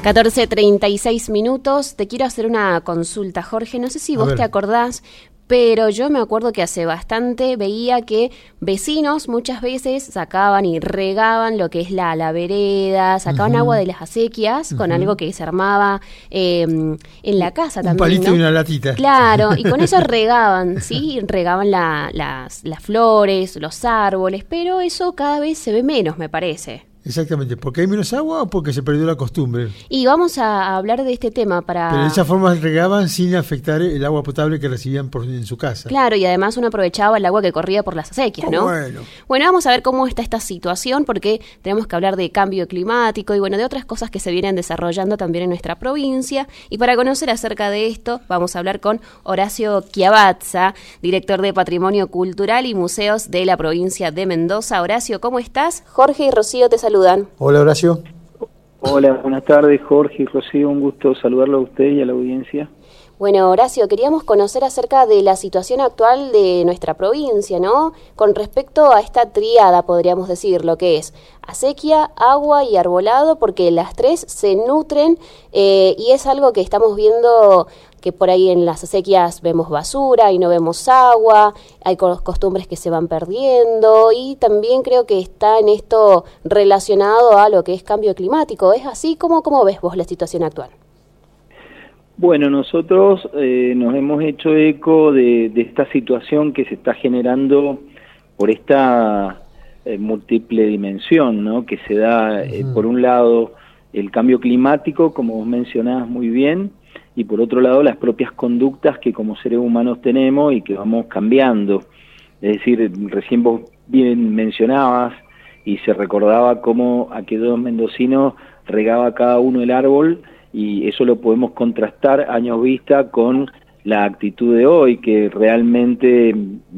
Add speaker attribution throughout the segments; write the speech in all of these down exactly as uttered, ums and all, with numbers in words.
Speaker 1: catorce treinta y seis minutos. Te quiero hacer una consulta, Jorge. No sé si vos te acordás, pero yo me acuerdo que hace bastante veía que vecinos muchas veces sacaban y regaban lo que es la, la vereda, sacaban uh-huh. agua de las acequias uh-huh. con algo que se armaba eh, en la casa
Speaker 2: un
Speaker 1: también.
Speaker 2: Un palito
Speaker 1: ¿no?
Speaker 2: y una latita.
Speaker 1: Claro, y con eso regaban, ¿sí? Regaban la, las, las flores, los árboles, pero eso cada vez se ve menos, me parece.
Speaker 2: Exactamente, ¿porque hay menos agua o porque se perdió la costumbre?
Speaker 1: Y vamos a hablar de este tema para...
Speaker 2: Pero de esa forma regaban sin afectar el agua potable que recibían por, en su casa.
Speaker 1: Claro, y además uno aprovechaba el agua que corría por las acequias, ¿no?
Speaker 2: Oh, bueno.
Speaker 1: Bueno, vamos a ver cómo está esta situación, porque tenemos que hablar de cambio climático y bueno, de otras cosas que se vienen desarrollando también en nuestra provincia. Y para conocer acerca de esto, vamos a hablar con Horacio Chiavazza, director de Patrimonio Cultural y Museos de la provincia de Mendoza. Horacio, ¿cómo estás? Jorge y Rocío te saludan.
Speaker 2: Hola, Horacio.
Speaker 3: Hola, buenas tardes, Jorge y Rocío, un gusto saludarlo a usted y a la audiencia.
Speaker 1: Bueno, Horacio, queríamos conocer acerca de la situación actual de nuestra provincia, ¿no? Con respecto a esta tríada, podríamos decir, lo que es acequia, agua y arbolado, porque las tres se nutren eh, y es algo que estamos viendo que por ahí en las acequias vemos basura y no vemos agua, hay costumbres que se van perdiendo y también creo que está en esto relacionado a lo que es cambio climático. ¿Es así? ¿Cómo, cómo ves vos la situación actual?
Speaker 3: Bueno, nosotros eh, nos hemos hecho eco de, de esta situación que se está generando por esta eh, múltiple dimensión, ¿no? Que se da, eh, uh-huh. por un lado, el cambio climático, como vos mencionabas muy bien, y por otro lado, las propias conductas que como seres humanos tenemos y que vamos cambiando. Es decir, recién vos bien mencionabas y se recordaba cómo aquellos mendocinos regaba cada uno el árbol, y eso lo podemos contrastar años vista con la actitud de hoy, que realmente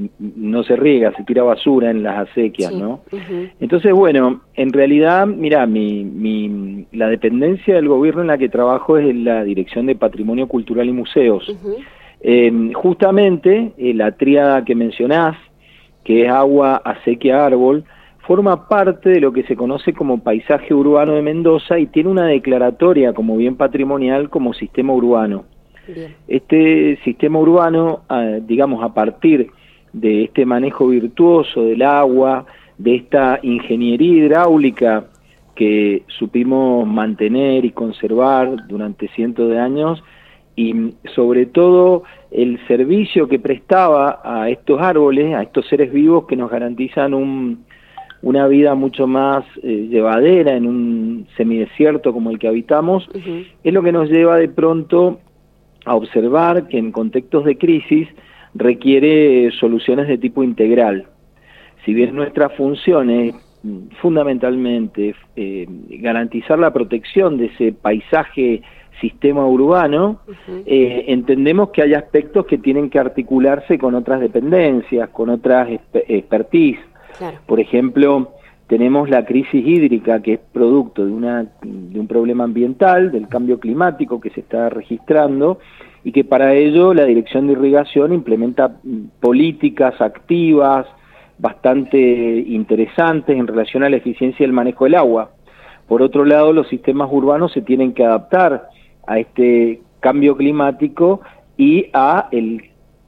Speaker 3: no se riega, se tira basura en las acequias, sí. ¿no? Uh-huh. Entonces, bueno, en realidad, mira, mi, mi, la dependencia del gobierno en la que trabajo es en la Dirección de Patrimonio Cultural y Museos. Uh-huh. Eh, justamente, eh, la tríada que mencionás, que es agua, acequia, árbol, forma parte de lo que se conoce como paisaje urbano de Mendoza y tiene una declaratoria como bien patrimonial como sistema urbano. Bien. Este sistema urbano, eh, digamos, a partir de este manejo virtuoso del agua, de esta ingeniería hidráulica que supimos mantener y conservar durante cientos de años, y sobre todo el servicio que prestaba a estos árboles, a estos seres vivos que nos garantizan un... una vida mucho más eh, llevadera en un semidesierto como el que habitamos, uh-huh. es lo que nos lleva de pronto a observar que en contextos de crisis requiere soluciones de tipo integral. Si bien nuestra función es fundamentalmente eh, garantizar la protección de ese paisaje sistema urbano, uh-huh. eh, entendemos que hay aspectos que tienen que articularse con otras dependencias, con otras exper- expertise. Claro. Por ejemplo, tenemos la crisis hídrica, que es producto de, una, de un problema ambiental, del cambio climático que se está registrando, y que para ello la Dirección de Irrigación implementa políticas activas bastante interesantes en relación a la eficiencia del manejo del agua. Por otro lado, los sistemas urbanos se tienen que adaptar a este cambio climático y a el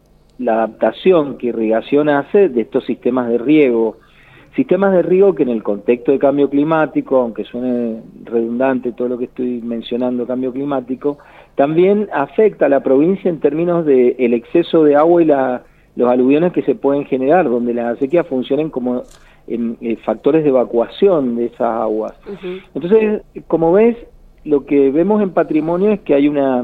Speaker 3: la adaptación que irrigación hace de estos sistemas de riego. Sistemas de riego que en el contexto de cambio climático, aunque suene redundante todo lo que estoy mencionando, cambio climático, también afecta a la provincia en términos de el exceso de agua y la, los aluviones que se pueden generar, donde las acequias funcionen como en, en factores de evacuación de esas aguas. Uh-huh. Entonces, como ves, lo que vemos en patrimonio es que hay una,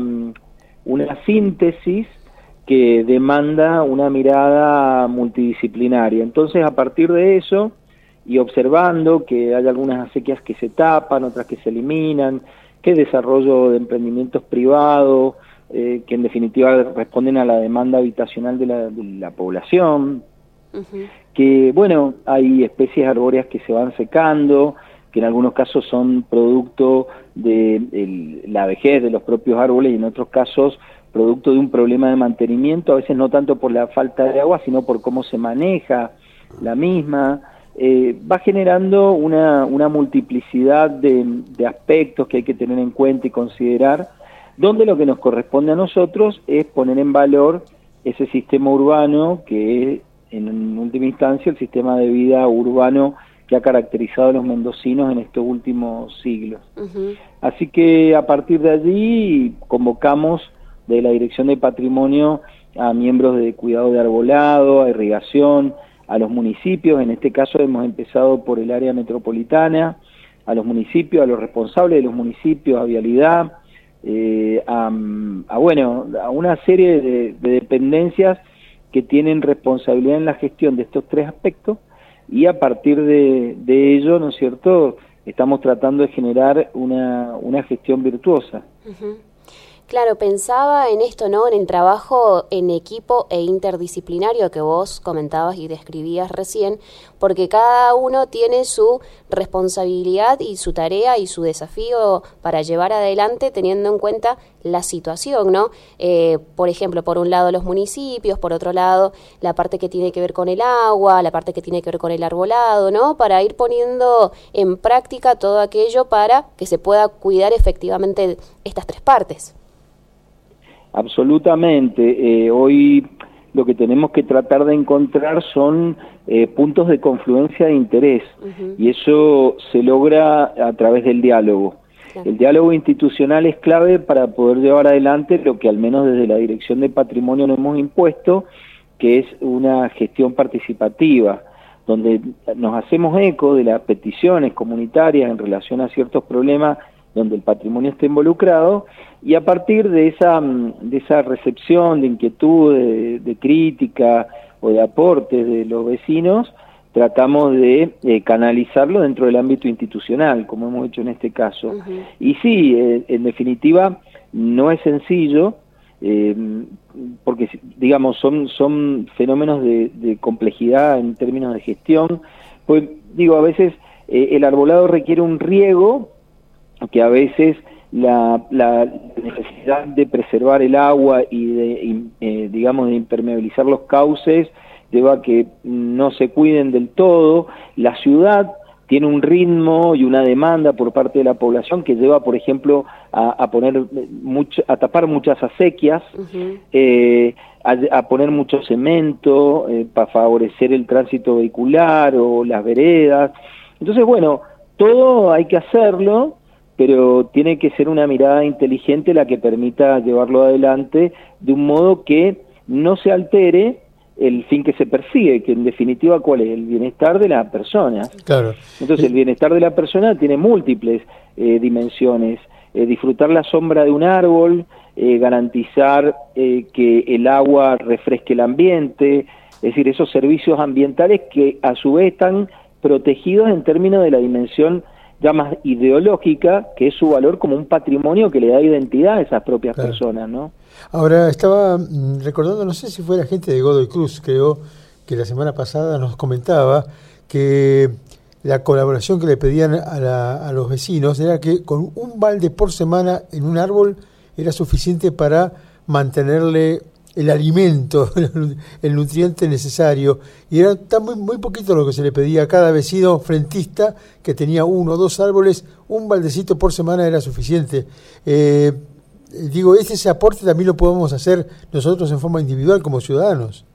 Speaker 3: una síntesis que demanda una mirada multidisciplinaria. Entonces, a partir de eso, y observando que hay algunas acequias que se tapan, otras que se eliminan, que hay desarrollo de emprendimientos privados, eh, que en definitiva responden a la demanda habitacional de la, de la población, uh-huh. que, bueno, hay especies arbóreas que se van secando, que en algunos casos son producto de el, la vejez de los propios árboles y en otros casos producto de un problema de mantenimiento, a veces no tanto por la falta de agua, sino por cómo se maneja la misma. eh, va generando una, una multiplicidad de, de aspectos que hay que tener en cuenta y considerar, donde lo que nos corresponde a nosotros es poner en valor ese sistema urbano que es, en última instancia, el sistema de vida urbano que ha caracterizado a los mendocinos en estos últimos siglos. Uh-huh. Así que a partir de allí convocamos de la Dirección de Patrimonio a miembros de cuidado de arbolado, a irrigación, a los municipios. En este caso hemos empezado por el área metropolitana, a los municipios, a los responsables de los municipios, a vialidad, eh, a, a, bueno, a una serie de, de dependencias que tienen responsabilidad en la gestión de estos tres aspectos, y a partir de, de ello, ¿no es cierto?, estamos tratando de generar una, una gestión virtuosa.
Speaker 1: Uh-huh. Claro, pensaba en esto, ¿no?, en el trabajo en equipo e interdisciplinario que vos comentabas y describías recién, porque cada uno tiene su responsabilidad y su tarea y su desafío para llevar adelante teniendo en cuenta la situación, ¿no? Eh, por ejemplo, por un lado los municipios, por otro lado la parte que tiene que ver con el agua, la parte que tiene que ver con el arbolado, ¿no?, para ir poniendo en práctica todo aquello para que se pueda cuidar efectivamente estas tres partes.
Speaker 3: Absolutamente. Eh, hoy lo que tenemos que tratar de encontrar son eh, puntos de confluencia de interés, uh-huh. y eso se logra a través del diálogo. Claro. El diálogo institucional es clave para poder llevar adelante lo que al menos desde la Dirección de Patrimonio nos hemos impuesto, que es una gestión participativa, donde nos hacemos eco de las peticiones comunitarias en relación a ciertos problemas donde el patrimonio está involucrado, y a partir de esa, de esa recepción de inquietud, de, de crítica o de aportes de los vecinos, tratamos de eh, canalizarlo dentro del ámbito institucional, como hemos hecho en este caso. Uh-huh. Y sí, eh, en definitiva, no es sencillo, eh, porque, digamos, son, son fenómenos de, de complejidad en términos de gestión. Pues, digo, a veces eh, el arbolado requiere un riego que a veces la, la necesidad de preservar el agua y de, eh, digamos, de impermeabilizar los cauces lleva a que no se cuiden del todo. La ciudad tiene un ritmo y una demanda por parte de la población que lleva, por ejemplo, a, a poner mucho, a tapar muchas acequias, uh-huh. eh, a, a poner mucho cemento eh, para favorecer el tránsito vehicular o las veredas. Entonces, bueno, todo hay que hacerlo, pero tiene que ser una mirada inteligente la que permita llevarlo adelante de un modo que no se altere el fin que se persigue, que en definitiva, ¿cuál es? El bienestar de la persona.
Speaker 2: Claro.
Speaker 3: Entonces, el bienestar de la persona tiene múltiples eh, dimensiones. Eh, disfrutar la sombra de un árbol, eh, garantizar eh, que el agua refresque el ambiente, es decir, esos servicios ambientales que a su vez están protegidos en términos de la dimensión ya más ideológica, que es su valor como un patrimonio que le da identidad a esas propias claro. personas, ¿no?
Speaker 2: Ahora, estaba mmm, recordando, no sé si fue la gente de Godoy Cruz, creo, que la semana pasada nos comentaba que la colaboración que le pedían a, la, a los vecinos era que con un balde por semana en un árbol era suficiente para mantenerle el alimento, el nutriente necesario, y era tan muy, muy poquito lo que se le pedía a cada vecino frentista que tenía uno o dos árboles, un baldecito por semana era suficiente. Eh, digo, ese, ese aporte también lo podemos hacer nosotros en forma individual como ciudadanos.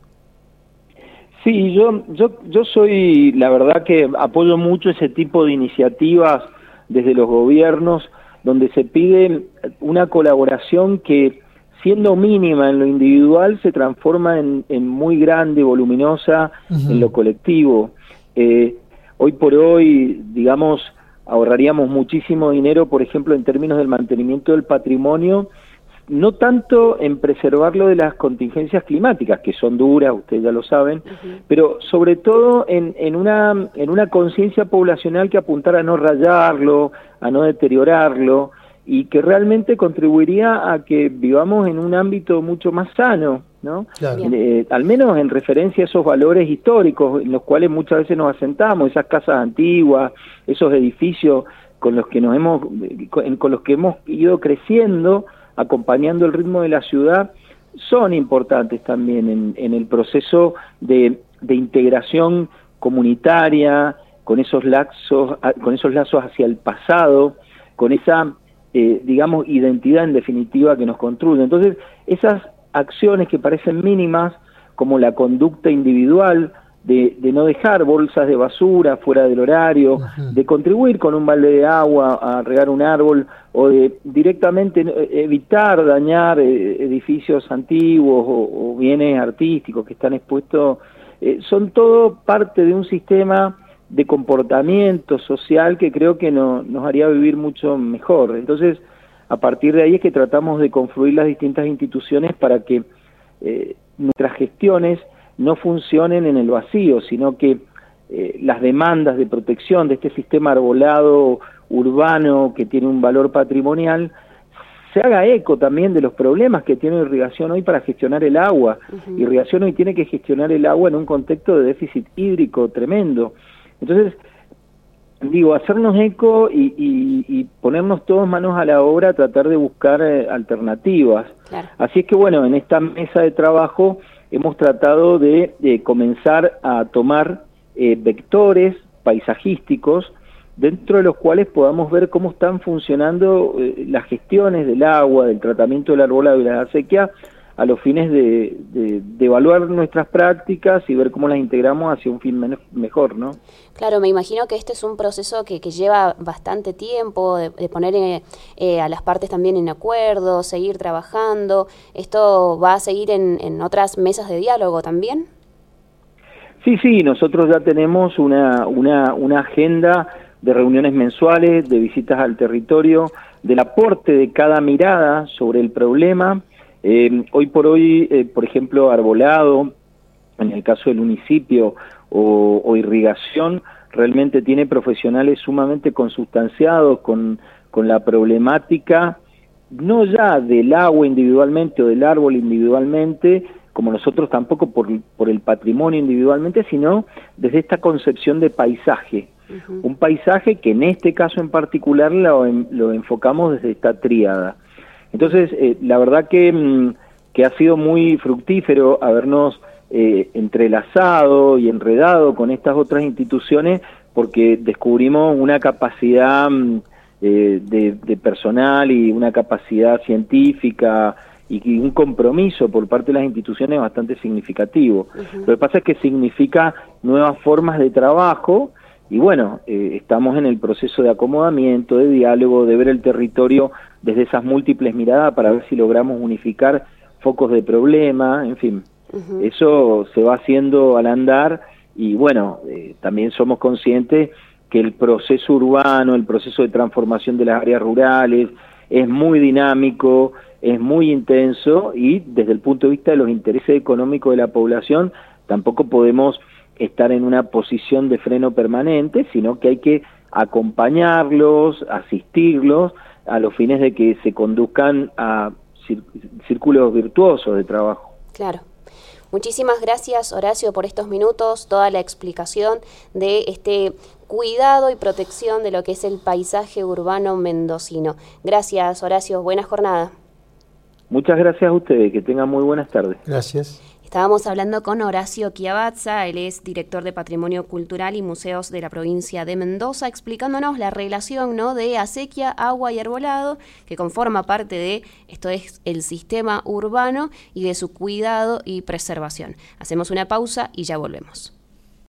Speaker 3: Sí, yo, yo, yo soy, la verdad que apoyo mucho ese tipo de iniciativas desde los gobiernos, donde se pide una colaboración que, siendo mínima en lo individual, se transforma en, en muy grande, voluminosa uh-huh. en lo colectivo. Eh, hoy por hoy, digamos, ahorraríamos muchísimo dinero, por ejemplo, en términos del mantenimiento del patrimonio, no tanto en preservarlo de las contingencias climáticas, que son duras, ustedes ya lo saben, uh-huh. pero sobre todo en, en una, en una conciencia poblacional que apuntara a no rayarlo, a no deteriorarlo, y que realmente contribuiría a que vivamos en un ámbito mucho más sano, ¿no? Claro. Eh, al menos en referencia a esos valores históricos en los cuales muchas veces nos asentamos, esas casas antiguas, esos edificios con los que nos hemos, con, con los que hemos ido creciendo, acompañando el ritmo de la ciudad, son importantes también en, en el proceso de, de integración comunitaria, con esos lazos, con esos lazos hacia el pasado, con esa, eh, digamos, identidad en definitiva que nos construye. Entonces, esas acciones que parecen mínimas, como la conducta individual, de, de no dejar bolsas de basura fuera del horario, uh-huh. de contribuir con un balde de agua a regar un árbol, o de directamente evitar dañar edificios antiguos o, o bienes artísticos que están expuestos, eh, son todo parte de un sistema de comportamiento social que creo que no, nos haría vivir mucho mejor. Entonces, a partir de ahí es que tratamos de confluir las distintas instituciones para que eh, nuestras gestiones no funcionen en el vacío, sino que eh, las demandas de protección de este sistema arbolado urbano que tiene un valor patrimonial se haga eco también de los problemas que tiene Irrigación hoy para gestionar el agua. Uh-huh. Irrigación hoy tiene que gestionar el agua en un contexto de déficit hídrico tremendo. Entonces, digo, hacernos eco y, y, y ponernos todos manos a la obra, tratar de buscar eh, alternativas. Claro. Así es que, bueno, en esta mesa de trabajo hemos tratado de, de comenzar a tomar eh, vectores paisajísticos dentro de los cuales podamos ver cómo están funcionando eh, las gestiones del agua, del tratamiento del arbolado y la acequia, a los fines de, de, de evaluar nuestras prácticas y ver cómo las integramos hacia un fin men- mejor, ¿no?
Speaker 1: Claro, me imagino que este es un proceso que, que lleva bastante tiempo, de, de poner eh, eh, a las partes también en acuerdo, seguir trabajando. ¿Esto va a seguir en, en otras mesas de diálogo también?
Speaker 3: Sí, sí, nosotros ya tenemos una, una, una agenda de reuniones mensuales, de visitas al territorio, del aporte de cada mirada sobre el problema. Eh, hoy por hoy, eh, por ejemplo, arbolado, en el caso del municipio, o, o irrigación, realmente tiene profesionales sumamente consustanciados con, con la problemática, no ya del agua individualmente o del árbol individualmente, como nosotros tampoco por, por el patrimonio individualmente, sino desde esta concepción de paisaje. Uh-huh. Un paisaje que en este caso en particular lo, lo enfocamos desde esta tríada. Entonces, eh, la verdad que, mm, que ha sido muy fructífero habernos eh, entrelazado y enredado con estas otras instituciones, porque descubrimos una capacidad mm, eh, de, de personal y una capacidad científica y, y un compromiso por parte de las instituciones bastante significativo. Uh-huh. Lo que pasa es que significa nuevas formas de trabajo. Y bueno, eh, estamos en el proceso de acomodamiento, de diálogo, de ver el territorio desde esas múltiples miradas para ver si logramos unificar focos de problema, en fin. Uh-huh. Eso se va haciendo al andar y bueno, eh, también somos conscientes que el proceso urbano, el proceso de transformación de las áreas rurales es muy dinámico, es muy intenso y desde el punto de vista de los intereses económicos de la población tampoco podemos estar en una posición de freno permanente, sino que hay que acompañarlos, asistirlos, a los fines de que se conduzcan a círculos virtuosos de trabajo.
Speaker 1: Claro. Muchísimas gracias, Horacio, por estos minutos, toda la explicación de este cuidado y protección de lo que es el paisaje urbano mendocino. Gracias, Horacio. Buena jornada.
Speaker 3: Muchas gracias a ustedes. Que tengan muy buenas tardes.
Speaker 2: Gracias.
Speaker 1: Estábamos hablando con Horacio Chiavazza, él es director de Patrimonio Cultural y Museos de la provincia de Mendoza, explicándonos la relación, ¿no?, de acequia, agua y arbolado, que conforma parte de, esto es el sistema urbano y de su cuidado y preservación. Hacemos una pausa y ya volvemos.